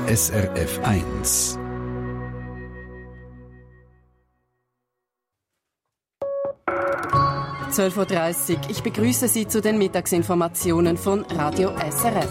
SRF 1. (12:30 Uhr). Ich begrüße Sie zu den Mittagsinformationen von Radio SRF.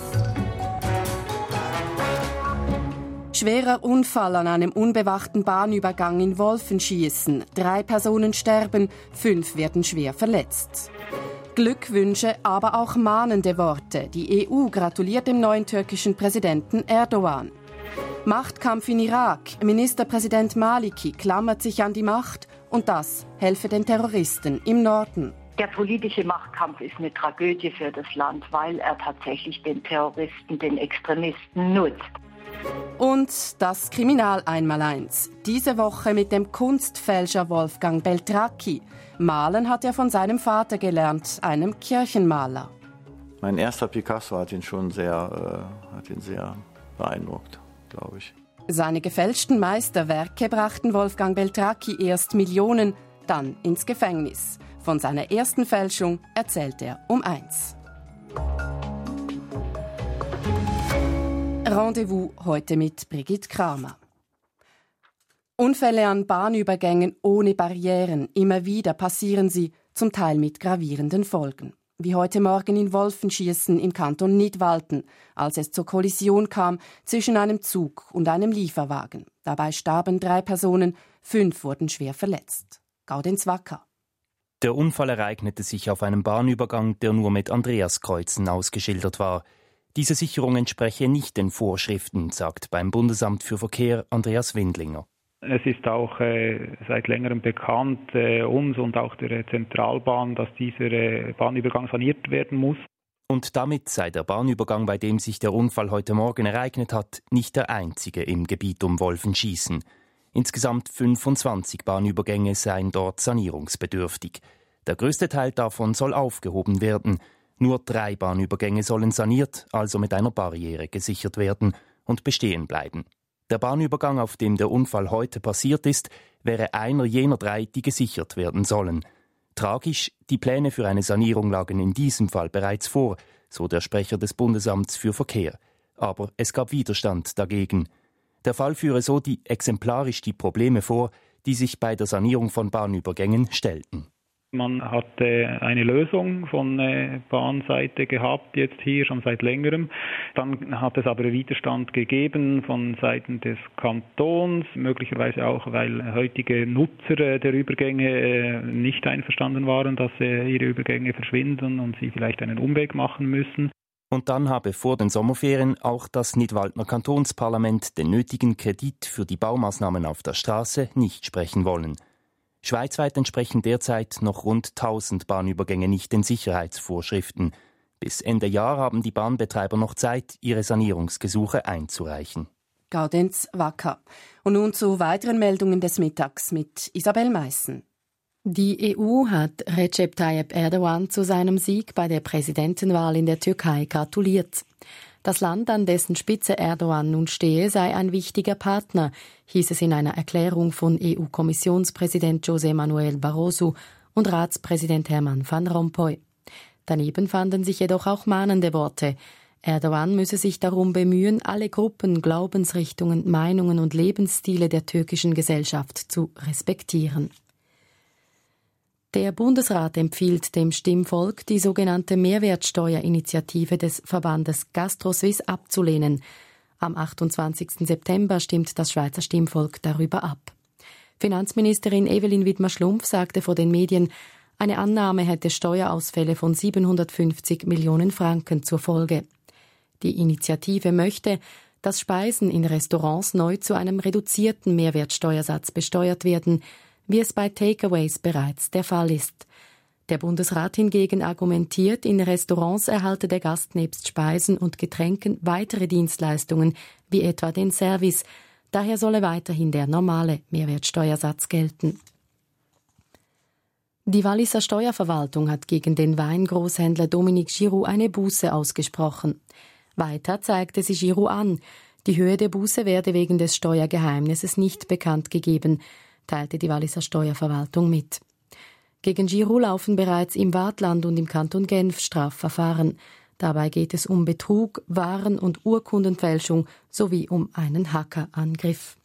Schwerer Unfall an einem unbewachten Bahnübergang in Wolfenschiessen. 3 Personen sterben, 5 werden schwer verletzt. Glückwünsche, aber auch mahnende Worte. Die EU gratuliert dem neuen türkischen Präsidenten Erdogan. Machtkampf in Irak. Ministerpräsident Maliki klammert sich an die Macht und das helfe den Terroristen im Norden. Der politische Machtkampf ist eine Tragödie für das Land, weil er tatsächlich den Terroristen, den Extremisten nutzt. Und das Kriminal einmaleins. Diese Woche mit dem Kunstfälscher Wolfgang Beltracchi. Malen hat er von seinem Vater gelernt, einem Kirchenmaler. Mein erster Picasso hat ihn schon sehr beeindruckt, glaube ich. Seine gefälschten Meisterwerke brachten Wolfgang Beltracchi erst Millionen, dann ins Gefängnis. Von seiner ersten Fälschung erzählt er um 1. Rendezvous heute mit Brigitte Kramer. Unfälle an Bahnübergängen ohne Barrieren. Immer wieder passieren sie, zum Teil mit gravierenden Folgen. Wie heute Morgen in Wolfenschiessen im Kanton Nidwalden, als es zur Kollision kam zwischen einem Zug und einem Lieferwagen. Dabei starben 3 Personen, 5 wurden schwer verletzt. Gaudenz Wacker. Der Unfall ereignete sich auf einem Bahnübergang, der nur mit Andreaskreuzen ausgeschildert war. Diese Sicherung entspreche nicht den Vorschriften, sagt beim Bundesamt für Verkehr Andreas Windlinger. Es ist auch seit längerem bekannt, uns und auch der Zentralbahn, dass dieser Bahnübergang saniert werden muss. Und damit sei der Bahnübergang, bei dem sich der Unfall heute Morgen ereignet hat, nicht der einzige im Gebiet um Wolfenschiessen. Insgesamt 25 Bahnübergänge seien dort sanierungsbedürftig. Der größte Teil davon soll aufgehoben werden. Nur 3 Bahnübergänge sollen saniert, also mit einer Barriere gesichert werden und bestehen bleiben. Der Bahnübergang, auf dem der Unfall heute passiert ist, wäre einer jener 3, die gesichert werden sollen. Tragisch, die Pläne für eine Sanierung lagen in diesem Fall bereits vor, so der Sprecher des Bundesamts für Verkehr. Aber es gab Widerstand dagegen. Der Fall führe so exemplarisch die Probleme vor, die sich bei der Sanierung von Bahnübergängen stellten. Man hatte eine Lösung von Bahnseite gehabt, jetzt hier schon seit längerem. Dann hat es aber Widerstand gegeben von Seiten des Kantons, möglicherweise auch, weil heutige Nutzer der Übergänge nicht einverstanden waren, dass ihre Übergänge verschwinden und sie vielleicht einen Umweg machen müssen. Und dann habe vor den Sommerferien auch das Nidwaldner Kantonsparlament den nötigen Kredit für die Baumaßnahmen auf der Straße nicht sprechen wollen. Schweizweit entsprechen derzeit noch rund 1000 Bahnübergänge nicht den Sicherheitsvorschriften. Bis Ende Jahr haben die Bahnbetreiber noch Zeit, ihre Sanierungsgesuche einzureichen. Gaudenz Wacker. Und nun zu weiteren Meldungen des Mittags mit Isabel Meissen. Die EU hat Recep Tayyip Erdogan zu seinem Sieg bei der Präsidentenwahl in der Türkei gratuliert. Das Land, an dessen Spitze Erdogan nun stehe, sei ein wichtiger Partner, hieß es in einer Erklärung von EU-Kommissionspräsident José Manuel Barroso und Ratspräsident Herman van Rompuy. Daneben fanden sich jedoch auch mahnende Worte. Erdogan müsse sich darum bemühen, alle Gruppen, Glaubensrichtungen, Meinungen und Lebensstile der türkischen Gesellschaft zu respektieren. Der Bundesrat empfiehlt dem Stimmvolk, die sogenannte Mehrwertsteuerinitiative des Verbandes GastroSuisse abzulehnen. Am 28. September stimmt das Schweizer Stimmvolk darüber ab. Finanzministerin Evelyn Widmer-Schlumpf sagte vor den Medien, eine Annahme hätte Steuerausfälle von 750 Millionen Franken zur Folge. Die Initiative möchte, dass Speisen in Restaurants neu zu einem reduzierten Mehrwertsteuersatz besteuert werden, wie es bei Takeaways bereits der Fall ist. Der Bundesrat hingegen argumentiert, in Restaurants erhalte der Gast nebst Speisen und Getränken weitere Dienstleistungen, wie etwa den Service. Daher solle weiterhin der normale Mehrwertsteuersatz gelten. Die Walliser Steuerverwaltung hat gegen den Weingroßhändler Dominique Giroux eine Buße ausgesprochen. Weiter zeigte sie Giroux an, die Höhe der Buße werde wegen des Steuergeheimnisses nicht bekannt gegeben, teilte die Walliser Steuerverwaltung mit. Gegen Giroux laufen bereits im Waadtland und im Kanton Genf Strafverfahren. Dabei geht es um Betrug, Waren- und Urkundenfälschung sowie um einen Hackerangriff.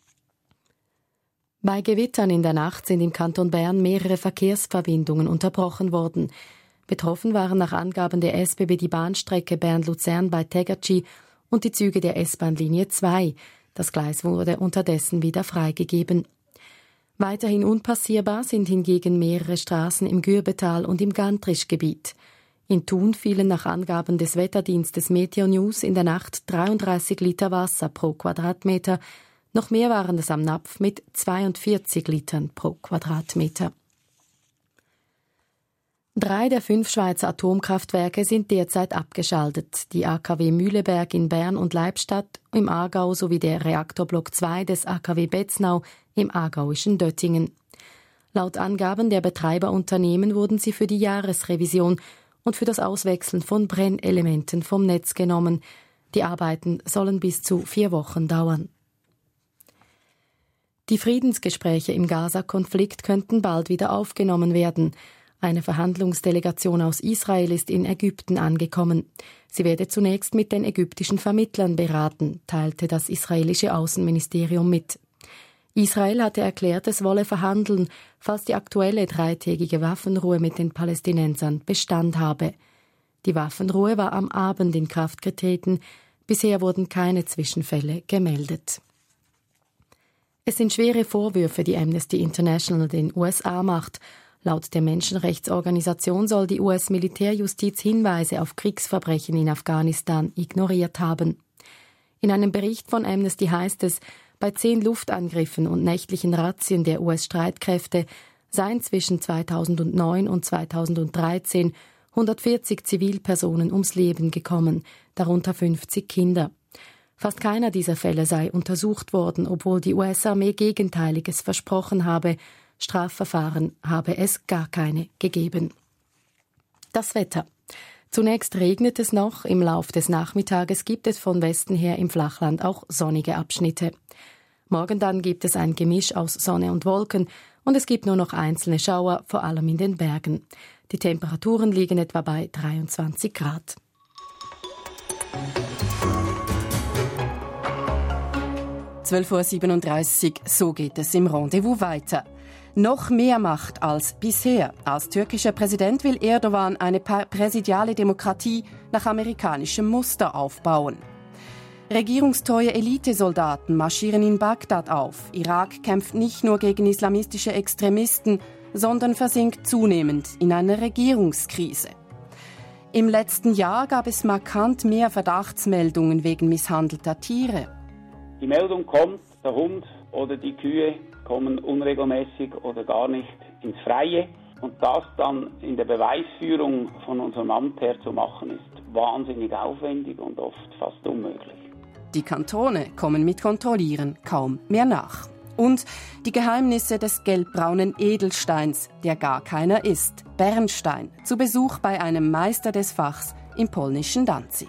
Bei Gewittern in der Nacht sind im Kanton Bern mehrere Verkehrsverbindungen unterbrochen worden. Betroffen waren nach Angaben der SBB die Bahnstrecke Bern-Luzern bei Tegernsee und die Züge der S-Bahn-Linie 2. Das Gleis wurde unterdessen wieder freigegeben. Weiterhin unpassierbar sind hingegen mehrere Straßen im Gürbetal und im Gantrischgebiet. In Thun fielen nach Angaben des Wetterdienstes Meteo News in der Nacht 33 Liter Wasser pro Quadratmeter. Noch mehr waren es am Napf mit 42 Litern pro Quadratmeter. 3 der 5 Schweizer Atomkraftwerke sind derzeit abgeschaltet. Die AKW Mühleberg in Bern und Leibstadt im Aargau sowie der Reaktorblock 2 des AKW Betznau im aargauischen Döttingen. Laut Angaben der Betreiberunternehmen wurden sie für die Jahresrevision und für das Auswechseln von Brennelementen vom Netz genommen. Die Arbeiten sollen bis zu 4 Wochen dauern. Die Friedensgespräche im Gaza-Konflikt könnten bald wieder aufgenommen werden. Eine Verhandlungsdelegation aus Israel ist in Ägypten angekommen. Sie werde zunächst mit den ägyptischen Vermittlern beraten, teilte das israelische Außenministerium mit. Israel hatte erklärt, es wolle verhandeln, falls die aktuelle 3-tägige Waffenruhe mit den Palästinensern Bestand habe. Die Waffenruhe war am Abend in Kraft getreten. Bisher wurden keine Zwischenfälle gemeldet. Es sind schwere Vorwürfe, die Amnesty International den USA macht. Laut der Menschenrechtsorganisation soll die US-Militärjustiz Hinweise auf Kriegsverbrechen in Afghanistan ignoriert haben. In einem Bericht von Amnesty heißt es, bei 10 Luftangriffen und nächtlichen Razzien der US-Streitkräfte seien zwischen 2009 und 2013 140 Zivilpersonen ums Leben gekommen, darunter 50 Kinder. Fast keiner dieser Fälle sei untersucht worden, obwohl die US-Armee Gegenteiliges versprochen habe. Strafverfahren habe es gar keine gegeben. Das Wetter. Zunächst regnet es noch, im Lauf des Nachmittages gibt es von Westen her im Flachland auch sonnige Abschnitte. Morgen dann gibt es ein Gemisch aus Sonne und Wolken und es gibt nur noch einzelne Schauer, vor allem in den Bergen. Die Temperaturen liegen etwa bei 23 Grad. (12:37 Uhr), so geht es im Rendezvous weiter. Noch mehr Macht als bisher. Als türkischer Präsident will Erdogan eine präsidiale Demokratie nach amerikanischem Muster aufbauen. Regierungstreue Elitesoldaten marschieren in Bagdad auf. Irak kämpft nicht nur gegen islamistische Extremisten, sondern versinkt zunehmend in einer Regierungskrise. Im letzten Jahr gab es markant mehr Verdachtsmeldungen wegen misshandelter Tiere. Die Meldung kommt, der Hund oder die Kühe kommen unregelmäßig oder gar nicht ins Freie. Und das dann in der Beweisführung von unserem Amt her zu machen, ist wahnsinnig aufwendig und oft fast unmöglich. Die Kantone kommen mit Kontrollieren kaum mehr nach. Und die Geheimnisse des gelbbraunen Edelsteins, der gar keiner ist, Bernstein, zu Besuch bei einem Meister des Fachs im polnischen Danzig.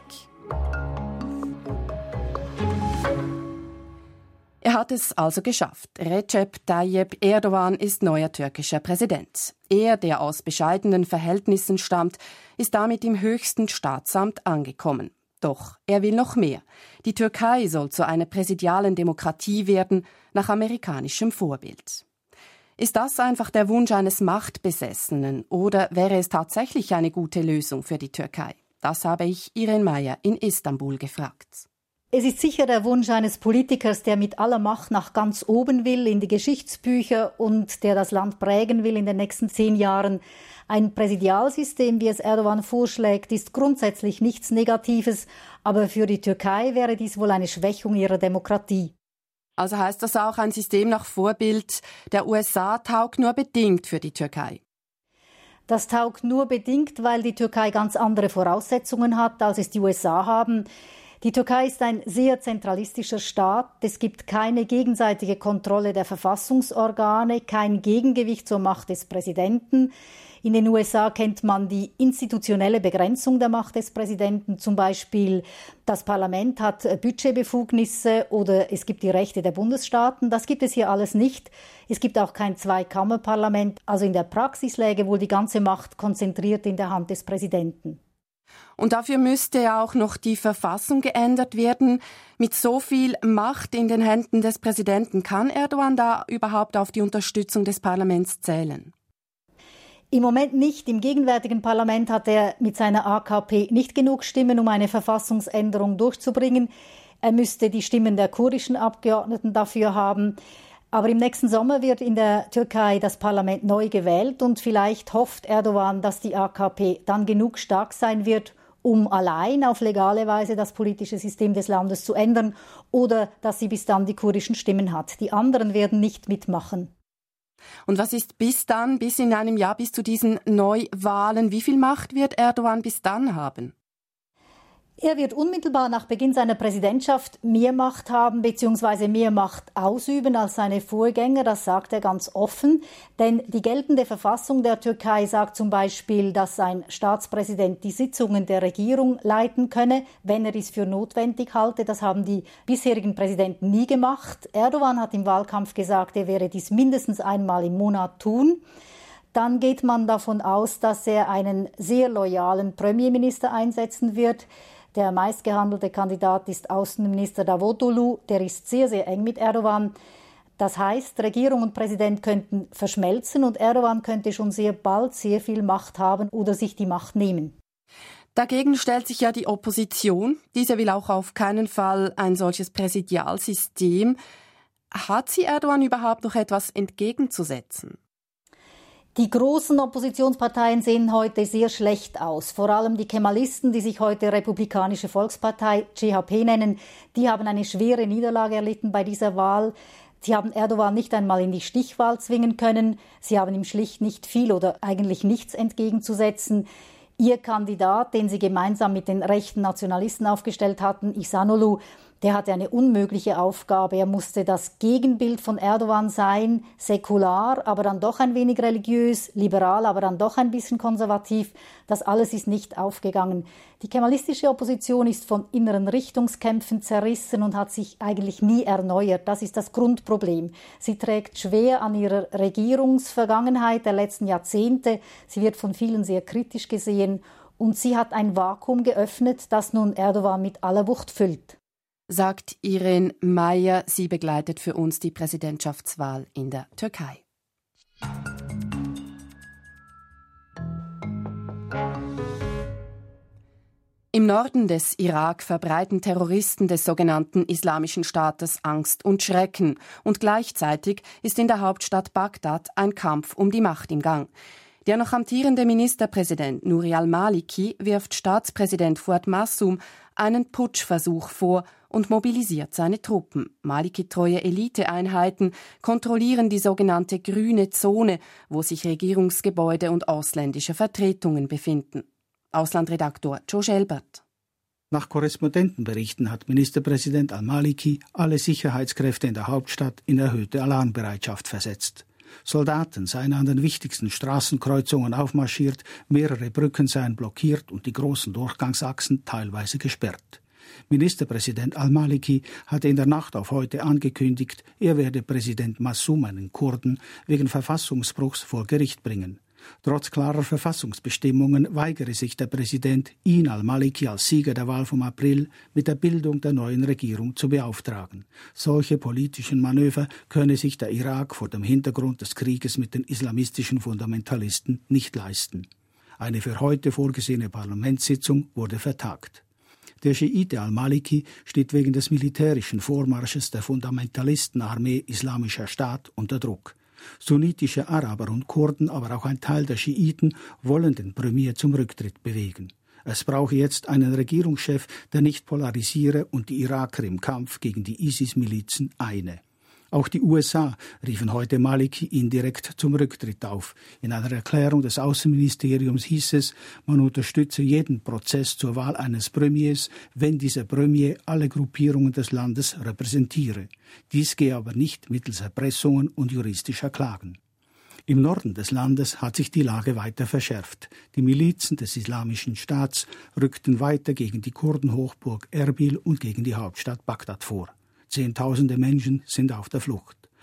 Er hat es also geschafft. Recep Tayyip Erdogan ist neuer türkischer Präsident. Er, der aus bescheidenen Verhältnissen stammt, ist damit im höchsten Staatsamt angekommen. Doch er will noch mehr. Die Türkei soll zu einer präsidialen Demokratie werden, nach amerikanischem Vorbild. Ist das einfach der Wunsch eines Machtbesessenen oder wäre es tatsächlich eine gute Lösung für die Türkei? Das habe ich Irene Meyer in Istanbul gefragt. Es ist sicher der Wunsch eines Politikers, der mit aller Macht nach ganz oben will, in die Geschichtsbücher und der das Land prägen will in den nächsten 10 Jahren. Ein Präsidialsystem, wie es Erdogan vorschlägt, ist grundsätzlich nichts Negatives, aber für die Türkei wäre dies wohl eine Schwächung ihrer Demokratie. Also heißt das auch, ein System nach Vorbild der USA taugt nur bedingt für die Türkei? Das taugt nur bedingt, weil die Türkei ganz andere Voraussetzungen hat, als es die USA haben. Die Türkei ist ein sehr zentralistischer Staat. Es gibt keine gegenseitige Kontrolle der Verfassungsorgane, kein Gegengewicht zur Macht des Präsidenten. In den USA kennt man die institutionelle Begrenzung der Macht des Präsidenten. Zum Beispiel das Parlament hat Budgetbefugnisse oder es gibt die Rechte der Bundesstaaten. Das gibt es hier alles nicht. Es gibt auch kein Zweikammerparlament. Also in der Praxis läge wohl die ganze Macht konzentriert in der Hand des Präsidenten. Und dafür müsste ja auch noch die Verfassung geändert werden. Mit so viel Macht in den Händen des Präsidenten, kann Erdogan da überhaupt auf die Unterstützung des Parlaments zählen? Im Moment nicht. Im gegenwärtigen Parlament hat er mit seiner AKP nicht genug Stimmen, um eine Verfassungsänderung durchzubringen. Er müsste die Stimmen der kurdischen Abgeordneten dafür haben. Aber im nächsten Sommer wird in der Türkei das Parlament neu gewählt und vielleicht hofft Erdogan, dass die AKP dann genug stark sein wird, um allein auf legale Weise das politische System des Landes zu ändern, oder dass sie bis dann die kurdischen Stimmen hat. Die anderen werden nicht mitmachen. Und was ist bis dann, bis in einem Jahr, bis zu diesen Neuwahlen, wie viel Macht wird Erdogan bis dann haben? Er wird unmittelbar nach Beginn seiner Präsidentschaft mehr Macht haben bzw. mehr Macht ausüben als seine Vorgänger. Das sagt er ganz offen. Denn die geltende Verfassung der Türkei sagt zum Beispiel, dass ein Staatspräsident die Sitzungen der Regierung leiten könne, wenn er es für notwendig halte. Das haben die bisherigen Präsidenten nie gemacht. Erdogan hat im Wahlkampf gesagt, er werde dies mindestens einmal im Monat tun. Dann geht man davon aus, dass er einen sehr loyalen Premierminister einsetzen wird. Der meistgehandelte Kandidat ist Außenminister Davutoglu. Der ist sehr, sehr eng mit Erdogan. Das heißt, Regierung und Präsident könnten verschmelzen und Erdogan könnte schon sehr bald sehr viel Macht haben oder sich die Macht nehmen. Dagegen stellt sich ja die Opposition. Diese will auch auf keinen Fall ein solches Präsidialsystem. Hat sie Erdogan überhaupt noch etwas entgegenzusetzen? Die großen Oppositionsparteien sehen heute sehr schlecht aus. Vor allem die Kemalisten, die sich heute Republikanische Volkspartei, CHP nennen, die haben eine schwere Niederlage erlitten bei dieser Wahl. Sie haben Erdogan nicht einmal in die Stichwahl zwingen können. Sie haben ihm schlicht nicht viel oder eigentlich nichts entgegenzusetzen. Ihr Kandidat, den sie gemeinsam mit den rechten Nationalisten aufgestellt hatten, İhsanoglu, der hatte eine unmögliche Aufgabe. Er musste das Gegenbild von Erdogan sein, säkular, aber dann doch ein wenig religiös, liberal, aber dann doch ein bisschen konservativ. Das alles ist nicht aufgegangen. Die kemalistische Opposition ist von inneren Richtungskämpfen zerrissen und hat sich eigentlich nie erneuert. Das ist das Grundproblem. Sie trägt schwer an ihrer Regierungsvergangenheit der letzten Jahrzehnte. Sie wird von vielen sehr kritisch gesehen und sie hat ein Vakuum geöffnet, das nun Erdogan mit aller Wucht füllt. Sagt Irene Meyer. Sie begleitet für uns die Präsidentschaftswahl in der Türkei. Im Norden des Irak verbreiten Terroristen des sogenannten Islamischen Staates Angst und Schrecken. Und gleichzeitig ist in der Hauptstadt Bagdad ein Kampf um die Macht im Gang. Der noch amtierende Ministerpräsident Nouri al-Maliki wirft Staatspräsident Fuad Masum einen Putschversuch vor und mobilisiert seine Truppen. Maliki-treue Eliteeinheiten kontrollieren die sogenannte grüne Zone, wo sich Regierungsgebäude und ausländische Vertretungen befinden. Auslandredaktor Joe Schelbert. Nach Korrespondentenberichten hat Ministerpräsident al-Maliki alle Sicherheitskräfte in der Hauptstadt in erhöhte Alarmbereitschaft versetzt. Soldaten seien an den wichtigsten Straßenkreuzungen aufmarschiert, mehrere Brücken seien blockiert und die großen Durchgangsachsen teilweise gesperrt. Ministerpräsident al-Maliki hatte in der Nacht auf heute angekündigt, er werde Präsident Masum, einen Kurden, wegen Verfassungsbruchs vor Gericht bringen. Trotz klarer Verfassungsbestimmungen weigere sich der Präsident, ihn al-Maliki als Sieger der Wahl vom April mit der Bildung der neuen Regierung zu beauftragen. Solche politischen Manöver könne sich der Irak vor dem Hintergrund des Krieges mit den islamistischen Fundamentalisten nicht leisten. Eine für heute vorgesehene Parlamentssitzung wurde vertagt. Der Schiite al-Maliki steht wegen des militärischen Vormarsches der Fundamentalistenarmee Islamischer Staat unter Druck. Sunnitische Araber und Kurden, aber auch ein Teil der Schiiten wollen den Premier zum Rücktritt bewegen. Es brauche jetzt einen Regierungschef, der nicht polarisiere und die Iraker im Kampf gegen die ISIS-Milizen eine. Auch die USA riefen heute Maliki indirekt zum Rücktritt auf. In einer Erklärung des Außenministeriums hieß es, man unterstütze jeden Prozess zur Wahl eines Premiers, wenn dieser Premier alle Gruppierungen des Landes repräsentiere. Dies gehe aber nicht mittels Erpressungen und juristischer Klagen. Im Norden des Landes hat sich die Lage weiter verschärft. Die Milizen des Islamischen Staats rückten weiter gegen die Kurdenhochburg Erbil und gegen die Hauptstadt Bagdad vor. Zehntausende Menschen sind auf der Flucht.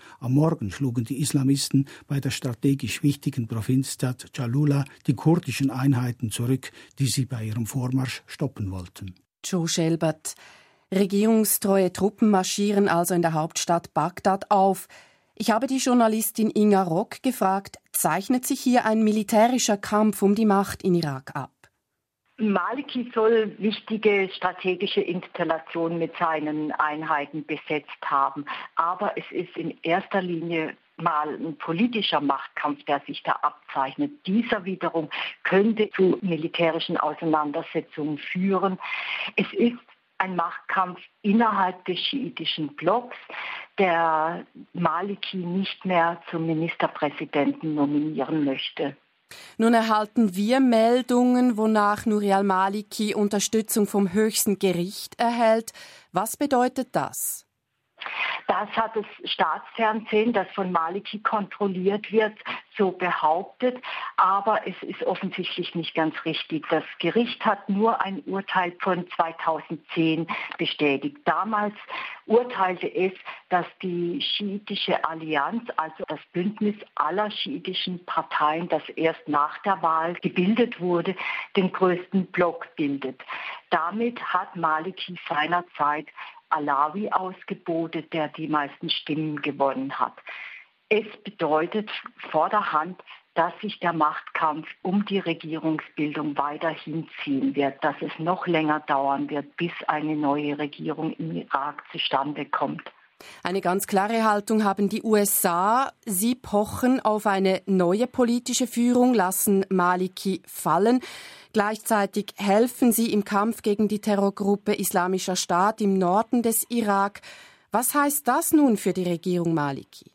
Am Morgen schlugen die Islamisten bei der strategisch wichtigen Provinzstadt Jalula die kurdischen Einheiten zurück, die sie bei ihrem Vormarsch stoppen wollten. Joe Schelbert. Regierungstreue Truppen marschieren also in der Hauptstadt Bagdad auf. Ich habe die Journalistin Inga Rock gefragt, zeichnet sich hier ein militärischer Kampf um die Macht in Irak ab? Maliki soll wichtige strategische Installationen mit seinen Einheiten besetzt haben. Aber es ist in erster Linie mal ein politischer Machtkampf, der sich da abzeichnet. Dieser wiederum könnte zu militärischen Auseinandersetzungen führen. Es ist ein Machtkampf innerhalb des schiitischen Blocks, der Maliki nicht mehr zum Ministerpräsidenten nominieren möchte. Nun erhalten wir Meldungen, wonach Nouri al-Maliki Unterstützung vom höchsten Gericht erhält. Was bedeutet das? Das hat das Staatsfernsehen, das von Maliki kontrolliert wird, so behauptet. Aber es ist offensichtlich nicht ganz richtig. Das Gericht hat nur ein Urteil von 2010 bestätigt. Damals urteilte es, dass die schiitische Allianz, also das Bündnis aller schiitischen Parteien, das erst nach der Wahl gebildet wurde, den größten Block bildet. Damit hat Maliki seinerzeit Alawi ausgebotet, der die meisten Stimmen gewonnen hat. Es bedeutet vorderhand, dass sich der Machtkampf um die Regierungsbildung weiter hinziehen wird, dass es noch länger dauern wird, bis eine neue Regierung im Irak zustande kommt. Eine ganz klare Haltung haben die USA. Sie pochen auf eine neue politische Führung, lassen Maliki fallen. Gleichzeitig helfen sie im Kampf gegen die Terrorgruppe Islamischer Staat im Norden des Irak. Was heißt das nun für die Regierung Maliki?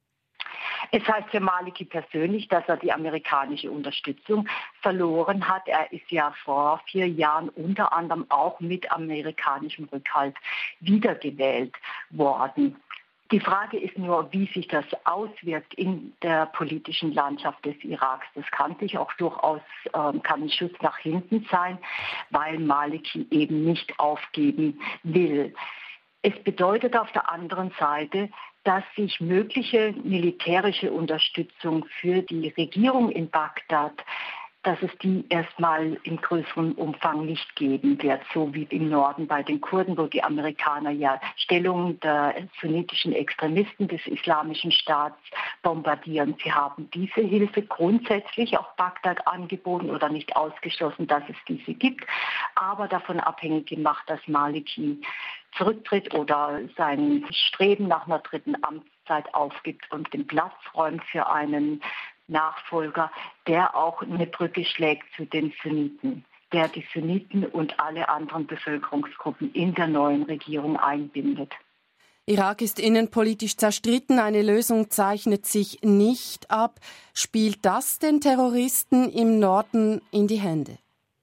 Es heißt für Maliki persönlich, dass er die amerikanische Unterstützung verloren hat. Er ist ja vor 4 Jahren unter anderem auch mit amerikanischem Rückhalt wiedergewählt worden. Die Frage ist nur, wie sich das auswirkt in der politischen Landschaft des Iraks. Das kann sich auch durchaus kann ein Schuss nach hinten sein, weil Maliki eben nicht aufgeben will. Es bedeutet auf der anderen Seite, dass sich mögliche militärische Unterstützung für die Regierung in Bagdad, dass es die erstmal in größerem Umfang nicht geben wird, so wie im Norden bei den Kurden, wo die Amerikaner ja Stellungen der sunnitischen Extremisten des Islamischen Staats bombardieren. Sie haben diese Hilfe grundsätzlich auch Bagdad angeboten oder nicht ausgeschlossen, dass es diese gibt, aber davon abhängig gemacht, dass Maliki zurücktritt oder sein Streben nach einer dritten Amtszeit aufgibt und den Platz räumt für einen Nachfolger, der auch eine Brücke schlägt zu den Sunniten, der die Sunniten und alle anderen Bevölkerungsgruppen in der neuen Regierung einbindet. Irak ist innenpolitisch zerstritten, eine Lösung zeichnet sich nicht ab. Spielt das den Terroristen im Norden in die Hände?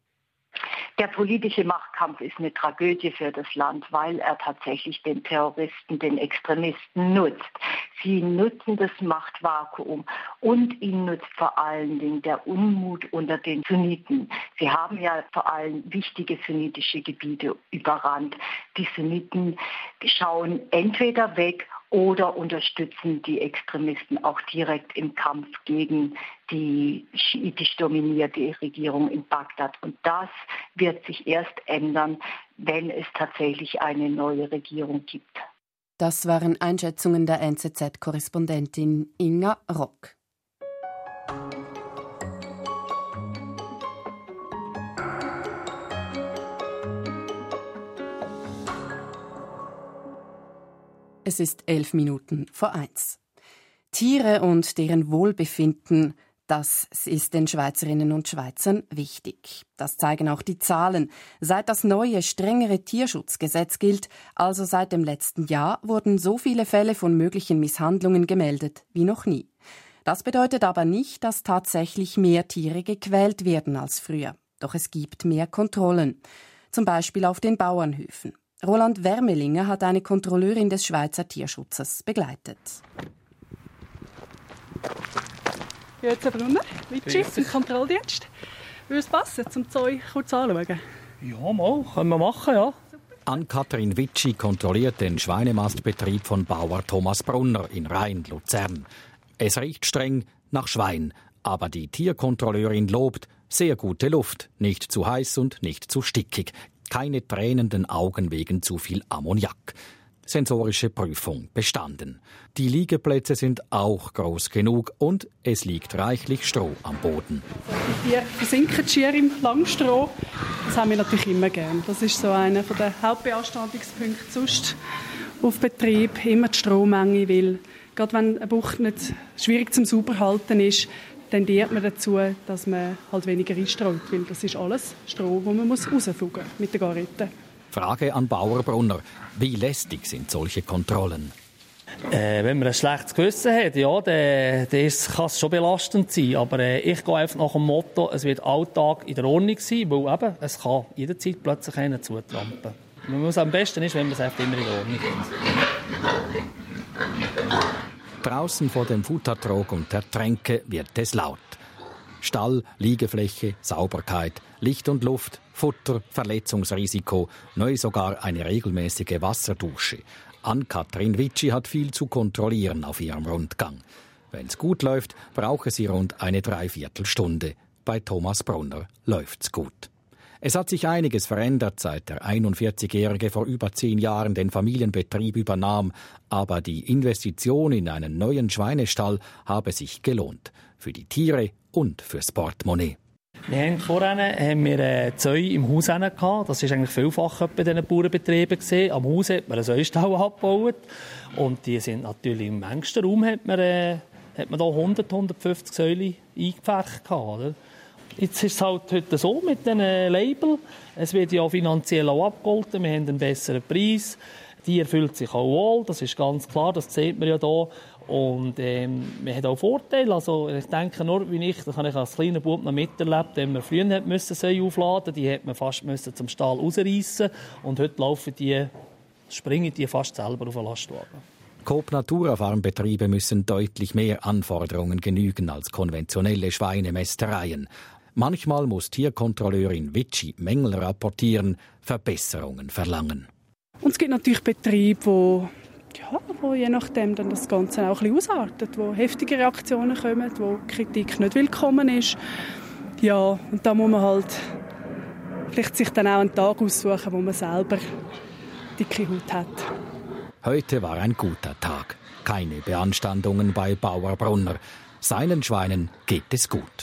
Der politische Machtkampf ist eine Tragödie für das Land, weil er tatsächlich den Terroristen, den Extremisten nutzt. Sie nutzen das Machtvakuum und ihnen nutzt vor allen Dingen der Unmut unter den Sunniten. Sie haben ja vor allem wichtige sunnitische Gebiete überrannt. Die Sunniten schauen entweder weg oder unterstützen die Extremisten auch direkt im Kampf gegen die schiitisch dominierte Regierung in Bagdad. Und das wird sich erst ändern, wenn es tatsächlich eine neue Regierung gibt. Das waren Einschätzungen der NZZ-Korrespondentin Inga Rock. Es ist 1:11. Tiere und deren Wohlbefinden, das ist den Schweizerinnen und Schweizern wichtig. Das zeigen auch die Zahlen. Seit das neue, strengere Tierschutzgesetz gilt, also seit dem letzten Jahr, wurden so viele Fälle von möglichen Misshandlungen gemeldet wie noch nie. Das bedeutet aber nicht, dass tatsächlich mehr Tiere gequält werden als früher. Doch es gibt mehr Kontrollen. Zum Beispiel auf den Bauernhöfen. Roland Wermelinger hat eine Kontrolleurin des Schweizer Tierschutzes begleitet. Ja, jetzt aber runter. Weitschiff im Kontrolldienst. Würde es passen, zum Zeug kurz anschauen? Ja, mal. Können wir machen, ja. Super. Ann-Kathrin Witschi kontrolliert den Schweinemastbetrieb von Bauer Thomas Brunner in Rhein-Luzern. Es riecht streng nach Schwein, aber die Tierkontrolleurin lobt, sehr gute Luft, nicht zu heiß und nicht zu stickig, keine tränenden Augen wegen zu viel Ammoniak. Sensorische Prüfung bestanden. Die Liegeplätze sind auch groß genug und es liegt reichlich Stroh am Boden. Die Tiere versinken schier im Langstroh. Das haben wir natürlich immer gern. Das ist so einer der Hauptbeanstandungspunkte sonst auf Betrieb. Immer die Strohmenge, weil gerade wenn eine Bucht nicht schwierig zum Sauberhalten ist, tendiert man dazu, dass man halt weniger einstreut, weil das ist alles Stroh, das man rausfugen muss mit der Garette. Frage an Bauer Brunner. Wie lästig sind solche Kontrollen? Wenn man ein schlechtes Gewissen hat, ja, dann kann es schon belastend sein. Aber ich gehe einfach nach dem Motto, es wird Alltag in der Ordnung sein, weil eben, es kann jederzeit plötzlich einen zutrampen. Am besten ist, wenn man es einfach immer in der Ordnung hat. Draußen vor dem Futtertrog und der Tränke wird es laut. Stall, Liegefläche, Sauberkeit, Licht und Luft, Futter, Verletzungsrisiko, neu sogar eine regelmäßige Wasserdusche. Ann-Kathrin Witschi hat viel zu kontrollieren auf ihrem Rundgang. Wenn's gut läuft, brauche sie rund eine Dreiviertelstunde. Bei Thomas Brunner läuft's gut. Es hat sich einiges verändert, seit der 41-Jährige vor über 10 Jahren den Familienbetrieb übernahm. Aber die Investition in einen neuen Schweinestall habe sich gelohnt. Für die Tiere und fürs Portemonnaie. Vorher haben wir Zäune im Haus gehabt. Das war eigentlich vielfach bei diesen Bauernbetrieben. Am Haus hat man einen Säustall abgebaut. Und die sind natürlich im engsten Raum hat man da 100, 150 Säule eingepfercht. Oder? Jetzt ist es halt heute so mit diesen Label. Es wird ja finanziell auch abgeholten. Wir haben einen besseren Preis. Die erfüllt sich auch wohl. Das ist ganz klar. Das sieht man ja hier. Und wir haben auch Vorteile. Also, ich denke nur, wie ich, das habe ich als kleiner Bub noch miterlebt, wenn wir früher Säue aufladen, die hat man fast zum Stall rausreißen. Und heute springen die fast selber auf den Lastwagen. Coop Natura Farmbetriebe müssen deutlich mehr Anforderungen genügen als konventionelle Schweinemästereien. Manchmal muss Tierkontrolleurin Witschi Mängel rapportieren, Verbesserungen verlangen. Und es gibt natürlich Betriebe, wo je nachdem dann das Ganze auch ein bisschen ausartet, wo heftige Reaktionen kommen, wo Kritik nicht willkommen ist. Ja, und da muss man halt vielleicht sich dann auch einen Tag aussuchen, wo man selber dicke Haut hat. Heute war ein guter Tag. Keine Beanstandungen bei Bauer Brunner. Seinen Schweinen geht es gut.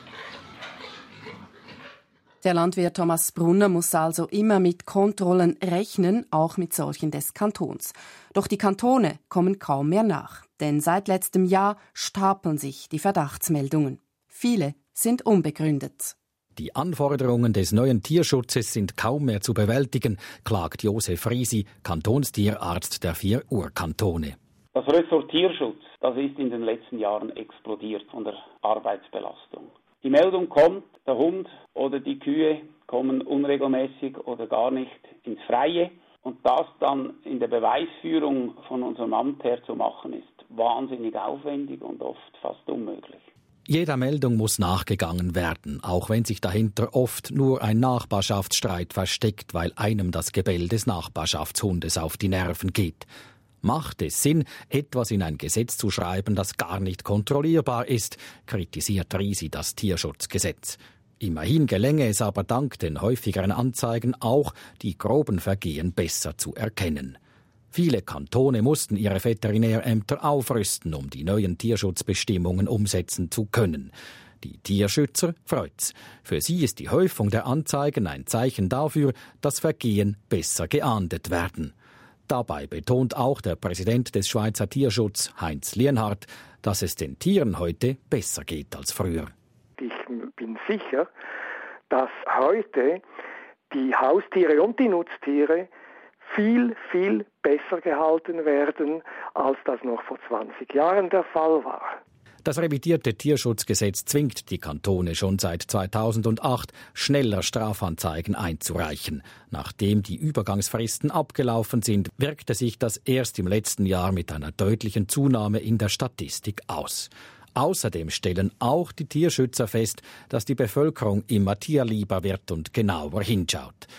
Der Landwirt Thomas Brunner muss also immer mit Kontrollen rechnen, auch mit solchen des Kantons. Doch die Kantone kommen kaum mehr nach, denn seit letztem Jahr stapeln sich die Verdachtsmeldungen. Viele sind unbegründet. Die Anforderungen des neuen Tierschutzes sind kaum mehr zu bewältigen, klagt Josef Riesi, Kantonstierarzt der 4 Urkantone. Das Ressort Tierschutz, das ist in den letzten Jahren explodiert von der Arbeitsbelastung. Die Meldung kommt, der Hund oder die Kühe kommen unregelmäßig oder gar nicht ins Freie. Und das dann in der Beweisführung von unserem Amt her zu machen, ist wahnsinnig aufwendig und oft fast unmöglich. Jeder Meldung muss nachgegangen werden, auch wenn sich dahinter oft nur ein Nachbarschaftsstreit versteckt, weil einem das Gebell des Nachbarschaftshundes auf die Nerven geht. Macht es Sinn, etwas in ein Gesetz zu schreiben, das gar nicht kontrollierbar ist, kritisiert Riesi das Tierschutzgesetz. Immerhin gelänge es aber dank den häufigeren Anzeigen auch, die groben Vergehen besser zu erkennen. Viele Kantone mussten ihre Veterinärämter aufrüsten, um die neuen Tierschutzbestimmungen umsetzen zu können. Die Tierschützer freut's. Für sie ist die Häufung der Anzeigen ein Zeichen dafür, dass Vergehen besser geahndet werden. Dabei betont auch der Präsident des Schweizer Tierschutz, Heinz Lienhardt, dass es den Tieren heute besser geht als früher. Ich bin sicher, dass heute die Haustiere und die Nutztiere viel, viel besser gehalten werden, als das noch vor 20 Jahren der Fall war. Das revidierte Tierschutzgesetz zwingt die Kantone schon seit 2008, schneller Strafanzeigen einzureichen. Nachdem die Übergangsfristen abgelaufen sind, wirkte sich das erst im letzten Jahr mit einer deutlichen Zunahme in der Statistik aus. Außerdem stellen auch die Tierschützer fest, dass die Bevölkerung immer tierlieber wird und genauer hinschaut.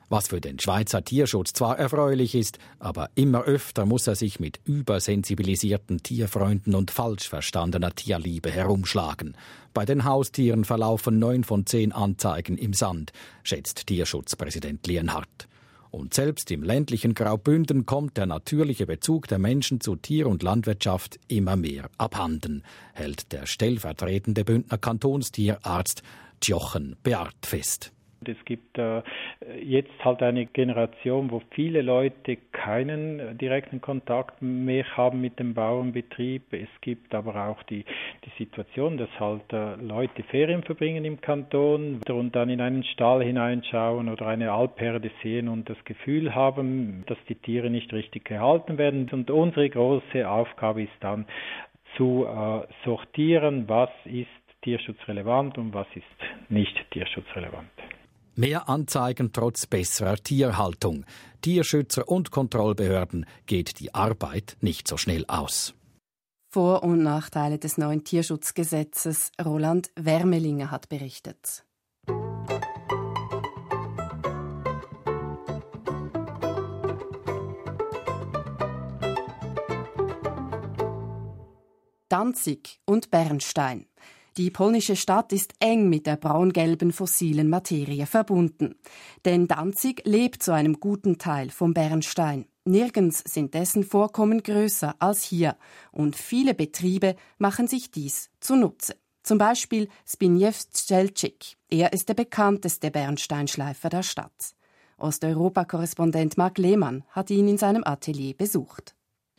Was für den Schweizer Tierschutz zwar erfreulich ist, aber immer öfter muss er sich mit übersensibilisierten Tierfreunden und falsch verstandener Tierliebe herumschlagen. Bei den Haustieren verlaufen 9 von 10 Anzeigen im Sand, schätzt Tierschutzpräsident Lienhardt. Und selbst im ländlichen Graubünden kommt der natürliche Bezug der Menschen zu Tier- und Landwirtschaft immer mehr abhanden, hält der stellvertretende Bündner Kantonstierarzt Jochen Beart fest. Es gibt jetzt halt eine Generation, wo viele Leute keinen direkten Kontakt mehr haben mit dem Bauernbetrieb. Es gibt aber auch die Situation, dass halt Leute Ferien verbringen im Kanton und dann in einen Stall hineinschauen oder eine Alpherde sehen und das Gefühl haben, dass die Tiere nicht richtig gehalten werden. Und unsere große Aufgabe ist dann zu sortieren, was ist tierschutzrelevant und was ist nicht tierschutzrelevant. Mehr Anzeigen trotz besserer Tierhaltung. Tierschützer und Kontrollbehörden geht die Arbeit nicht so schnell aus. Vor- und Nachteile des neuen Tierschutzgesetzes. Roland Wermelinger hat berichtet. Danzig und Bernstein. Die polnische Stadt ist eng mit der braun-gelben fossilen Materie verbunden. Denn Danzig lebt zu einem guten Teil vom Bernstein. Nirgends sind dessen Vorkommen größer als hier. Und viele Betriebe machen sich dies zunutze. Zum Beispiel Zbigniew Strzelczyk. Er ist der bekannteste Bernsteinschleifer der Stadt. Osteuropa-Korrespondent Marc Lehmann hat ihn in seinem Atelier besucht.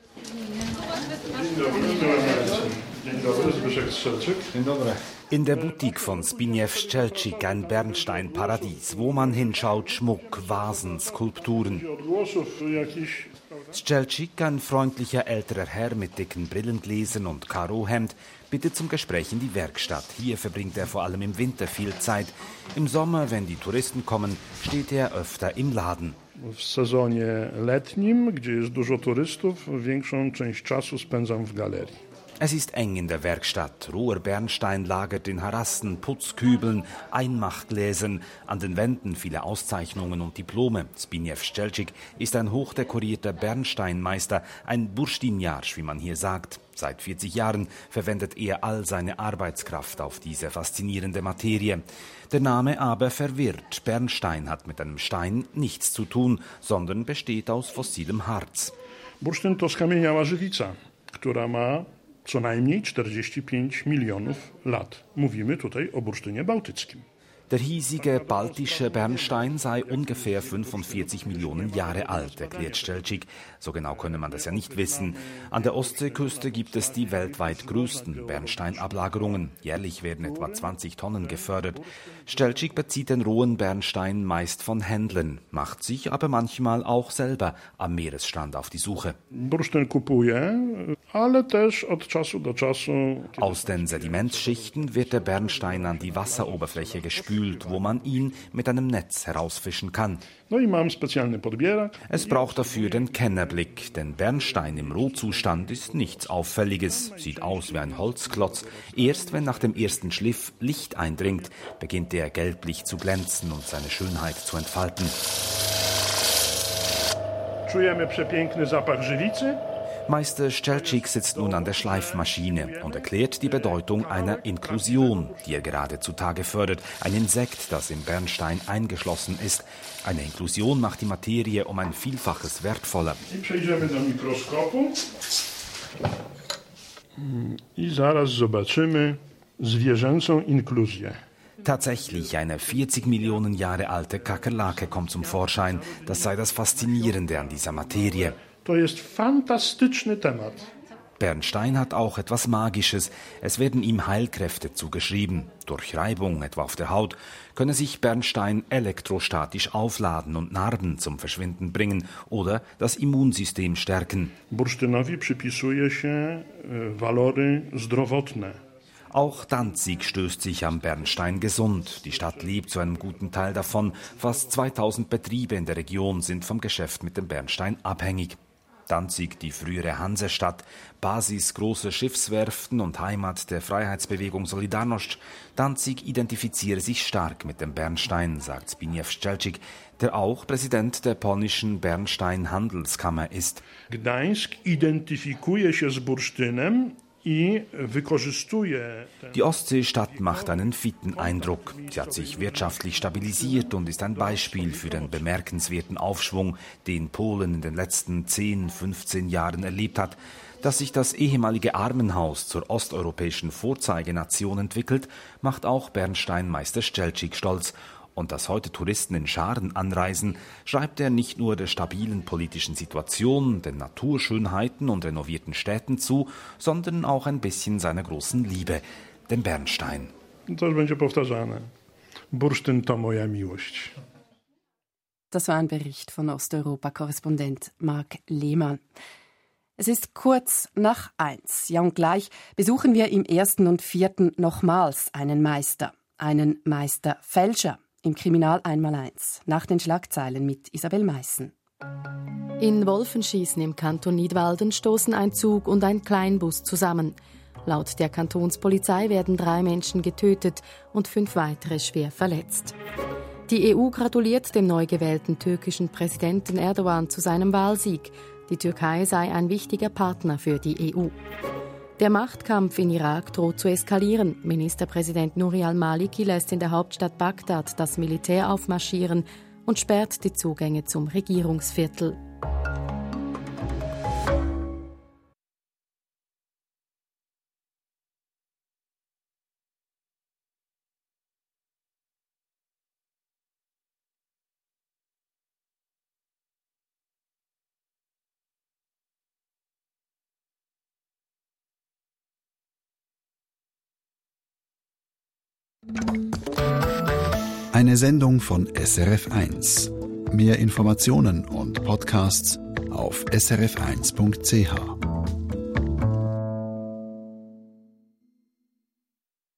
In der Boutique von Zbigniew Strzelczyk ein Bernsteinparadies, wo man hinschaut, Schmuck, Vasen, Skulpturen. Strzelczyk, ein freundlicher älterer Herr mit dicken Brillengläsern und Karohemd, bittet zum Gespräch in die Werkstatt. Hier verbringt er vor allem im Winter viel Zeit. Im Sommer, wenn die Touristen kommen, steht er öfter im Laden. W sezonie letnim, gdzie jest dużo turystów, większą część czasu spędzam w galerii. Es ist eng in der Werkstatt. Roher Bernstein lagert in Harassen, Putzkübeln, Einmachgläsern, an den Wänden viele Auszeichnungen und Diplome. Zbigniew Strzelczyk ist ein hochdekorierter Bernsteinmeister, ein Bursztynjarz, wie man hier sagt. Seit 40 Jahren verwendet er all seine Arbeitskraft auf diese faszinierende Materie. Der Name aber verwirrt. Bernstein hat mit einem Stein nichts zu tun, sondern besteht aus fossilem Harz. Bursztyn to skamieniała żywica, która ma co najmniej 45 milionów lat. Mówimy tutaj o bursztynie bałtyckim. Der hiesige baltische Bernstein sei ungefähr 45 Millionen Jahre alt, erklärt Strzelczyk. So genau könne man das ja nicht wissen. An der Ostseeküste gibt es die weltweit größten Bernsteinablagerungen. Jährlich werden etwa 20 Tonnen gefördert. Strzelczyk bezieht den rohen Bernstein meist von Händlern, macht sich aber manchmal auch selber am Meeresstrand auf die Suche. Bursztyn kupuje, ale też od czasu do czasu. Aus den Sedimentschichten wird der Bernstein an die Wasseroberfläche gespült, wo man ihn mit einem Netz herausfischen kann. Es braucht dafür den Kennerblick, denn Bernstein im Rohzustand ist nichts Auffälliges, sieht aus wie ein Holzklotz. Erst wenn nach dem ersten Schliff Licht eindringt, beginnt er gelblich zu glänzen und seine Schönheit zu entfalten. Czujemy przepiękny zapach żywicy. Meister Strzelczyk sitzt nun an der Schleifmaschine und erklärt die Bedeutung einer Inklusion, die er gerade zutage fördert. Ein Insekt, das im Bernstein eingeschlossen ist. Eine Inklusion macht die Materie um ein Vielfaches wertvoller. Przejdziemy do mikroskopu i zaraz zobaczymy zwierzęcą inkluzję. Tatsächlich, eine 40 Millionen Jahre alte Kakerlake kommt zum Vorschein. Das sei das Faszinierende an dieser Materie. To jest fantastyczny temat. Bernstein hat auch etwas Magisches. Es werden ihm Heilkräfte zugeschrieben. Durch Reibung, etwa auf der Haut, könne sich Bernstein elektrostatisch aufladen und Narben zum Verschwinden bringen oder das Immunsystem stärken. Bursztynowi przypisuje się walory zdrowotne. Auch Danzig stößt sich am Bernstein gesund. Die Stadt lebt zu einem guten Teil davon. Fast 2000 Betriebe in der Region sind vom Geschäft mit dem Bernstein abhängig. Danzig die frühere Hansestadt, Basis großer Schiffswerften und Heimat der Freiheitsbewegung Solidarność. Danzig identifiziere sich stark mit dem Bernstein, sagt Zbigniew Szczelczyk, der auch Präsident der polnischen Bernstein-Handelskammer ist. Gdańsk identyfikuje się z Bursztynem. Die Ostseestadt macht einen fitten Eindruck. Sie hat sich wirtschaftlich stabilisiert und ist ein Beispiel für den bemerkenswerten Aufschwung, den Polen in den letzten 10, 15 Jahren erlebt hat. Dass sich das ehemalige Armenhaus zur osteuropäischen Vorzeigenation entwickelt, macht auch Bernsteinmeister Szczelczyk stolz. Und dass heute Touristen in Scharen anreisen, schreibt er nicht nur der stabilen politischen Situation, den Naturschönheiten und renovierten Städten zu, sondern auch ein bisschen seiner großen Liebe, dem Bernstein. Das będzie powtarzane. Bursztyn to moja miłość. Das war ein Bericht von Osteuropa-Korrespondent Marc Lehmann. Es ist kurz nach 1. Ja, und gleich besuchen wir im 1. und 4. nochmals einen Meisterfälscher. Im Kriminal 1x1, nach den Schlagzeilen mit Isabel Meissen. In Wolfenschießen im Kanton Nidwalden stoßen ein Zug und ein Kleinbus zusammen. Laut der Kantonspolizei werden 3 Menschen getötet und 5 weitere schwer verletzt. Die EU gratuliert dem neu gewählten türkischen Präsidenten Erdogan zu seinem Wahlsieg. Die Türkei sei ein wichtiger Partner für die EU. Der Machtkampf in Irak droht zu eskalieren. Ministerpräsident Nouri al-Maliki lässt in der Hauptstadt Bagdad das Militär aufmarschieren und sperrt die Zugänge zum Regierungsviertel. Eine Sendung von SRF1. Mehr Informationen und Podcasts auf srf1.ch.